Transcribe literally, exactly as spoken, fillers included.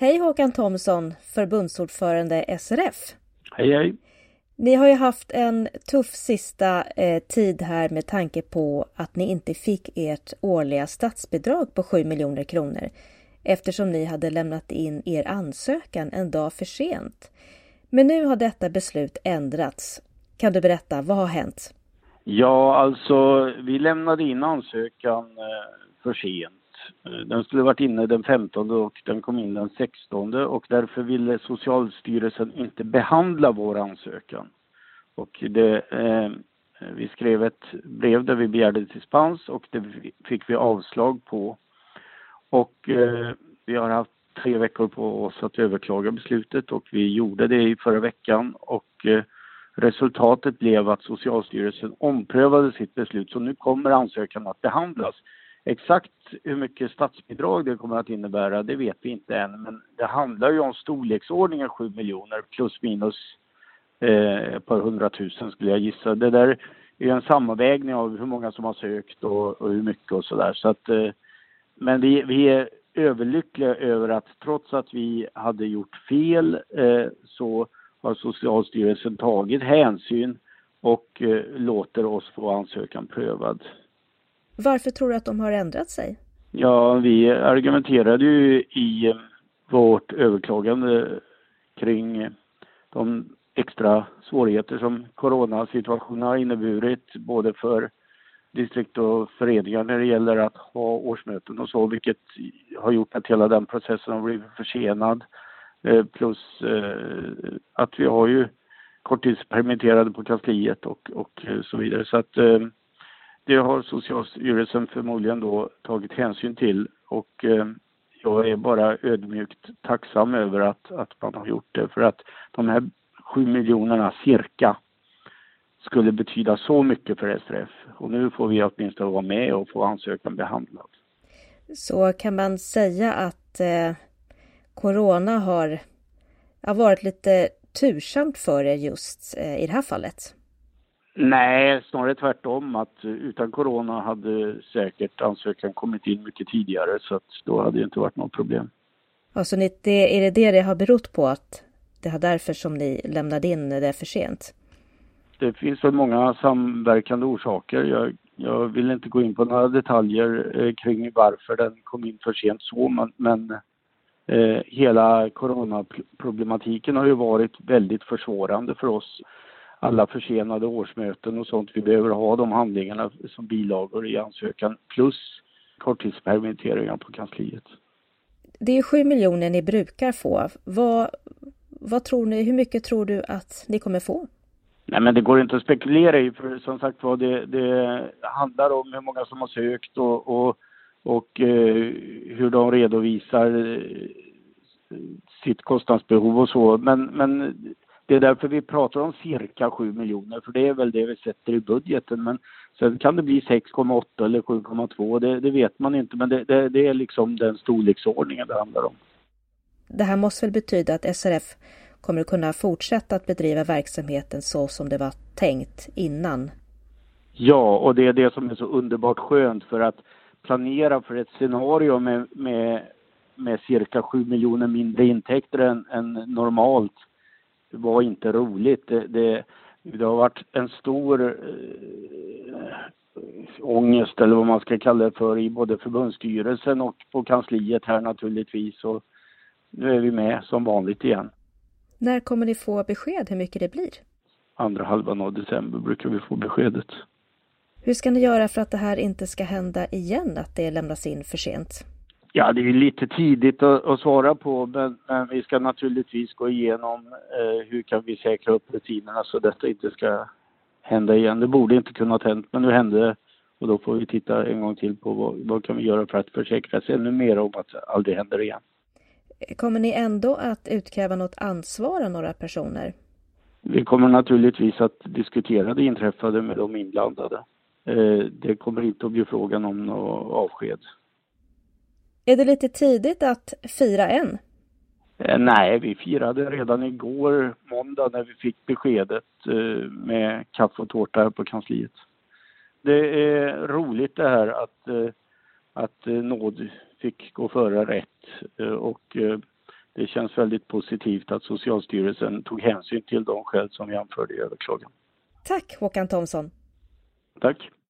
Hej Håkan Thomsson, förbundsordförande S R F. Hej hej. Ni har ju haft en tuff sista eh, tid här med tanke på att ni inte fick ert årliga statsbidrag på sju miljoner kronor eftersom ni hade lämnat in er ansökan en dag för sent. Men nu har detta beslut ändrats. Kan du berätta, vad har hänt? Ja, alltså vi lämnade in ansökan eh, för sent. Den skulle varit inne den femtonde och den kom in den sextonde och därför ville Socialstyrelsen inte behandla vår ansökan. Och det, eh, vi skrev ett brev där vi begärde dispens och det fick vi avslag på. Och eh, vi har haft tre veckor på oss att överklaga beslutet och vi gjorde det i förra veckan och eh, resultatet blev att Socialstyrelsen omprövade sitt beslut, så nu kommer ansökan att behandlas. Exakt hur mycket statsbidrag det kommer att innebära, det vet vi inte än. Men det handlar ju om storleksordningen sju miljoner plus minus eh, ett par hundratusen skulle jag gissa. Det där är en sammanvägning av hur många som har sökt och, och hur mycket och sådär. Så att, eh, men vi, vi är överlyckliga över att trots att vi hade gjort fel eh, så har Socialstyrelsen tagit hänsyn och eh, låter oss få ansökan prövad. Varför tror du att de har ändrat sig? Ja, vi argumenterade ju i vårt överklagande kring de extra svårigheter som coronasituationen har inneburit både för distrikt och föreningar när det gäller att ha årsmöten och så, vilket har gjort att hela den processen har blivit försenad. Plus att vi har ju korttidspermitterade på kansliet och, och så vidare. Så att det har Socialstyrelsen förmodligen då tagit hänsyn till och eh, jag är bara ödmjukt tacksam över att, att man har gjort det. För att de här sju miljonerna cirka skulle betyda så mycket för S R F. Och nu får vi åtminstone vara med och få ansökan behandlad. Så kan man säga att eh, corona har, har varit lite tursamt för er just eh, i det här fallet? Nej, snarare tvärtom, att utan corona hade säkert ansökan kommit in mycket tidigare så att då hade det inte varit något problem. Alltså det, är det det det har berott på att det har därför som ni lämnade in det för sent? Det finns väl många samverkande orsaker. Jag, jag vill inte gå in på några detaljer eh, kring varför den kom in för sent så, men, men eh, hela coronaproblematiken har ju varit väldigt försvårande för oss. Alla försenade årsmöten och sånt. Vi behöver ha de handlingarna som bilagor i ansökan plus korttidspermitteringar på kansliet. Det är sju miljoner ni brukar få. Vad, vad tror ni, hur mycket tror du att ni kommer få? Nej, men det går inte att spekulera i, för som sagt var det, det handlar om hur många som har sökt och, och, och eh, hur de redovisar sitt kostnadsbehov och så. Men, men det är därför vi pratar om cirka sju miljoner, för det är väl det vi sätter i budgeten. Men sen kan det bli sex komma åtta eller sju komma två, det, det vet man inte. Men det, det, det är liksom den storleksordningen det handlar om. Det här måste väl betyda att S R F kommer att kunna fortsätta att bedriva verksamheten så som det var tänkt innan? Ja, och det är det som är så underbart skönt, för att planera för ett scenario med, med, med cirka sju miljoner mindre intäkter än, än normalt var inte roligt. Det, det, det har varit en stor äh, ångest eller vad man ska kalla det för i både förbundsstyrelsen och på kansliet här naturligtvis. Och nu är vi med som vanligt igen. När kommer ni få besked hur mycket det blir? Andra halvan av december brukar vi få beskedet. Hur ska ni göra för att det här inte ska hända igen, att det lämnas in för sent? Ja, det är lite tidigt att, att svara på, men, men vi ska naturligtvis gå igenom eh, hur kan vi säkra upp rutinerna så detta inte ska hända igen. Det borde inte kunna ha hänt, men nu hände det och då får vi titta en gång till på vad, vad kan vi göra för att försäkra sig ännu mer om att det aldrig händer igen. Kommer ni ändå att utkräva något ansvar av några personer? Vi kommer naturligtvis att diskutera det inträffade med de inblandade. Eh, det kommer inte att bli frågan om något avsked. Är det lite tidigt att fira än? Eh, nej, vi firade redan igår måndag när vi fick beskedet eh, med kaffe och tårta här på kansliet. Det är roligt det här att, eh, att eh, nåd fick gå före rätt eh, och eh, det känns väldigt positivt att Socialstyrelsen tog hänsyn till de skäl som vi anförde i överklagan. Tack Håkan Thomsson. Tack.